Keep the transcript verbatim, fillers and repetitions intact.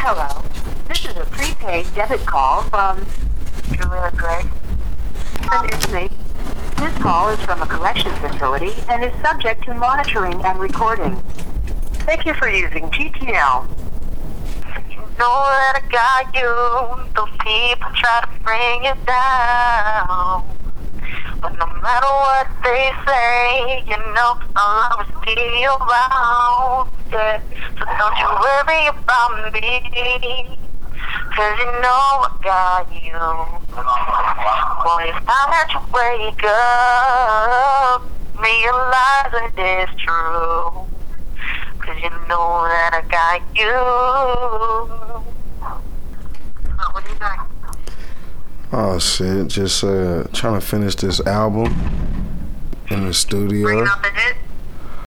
Hello. This is a prepaid debit call from Julia Gray. And it's me. This call is from a collection facility and is subject to monitoring and recording. Thank you for using G T L. You know that I got you. Those people try to bring you down. But no matter what they say, you know I'll always be around. Yeah. So don't you worry about me, cause you know I got you. Boy, it's time that you wake up, realize that it's true, cause you know that I got you. What do you think? Oh shit, just uh, trying to finish this album in the studio. Bringing out the hits?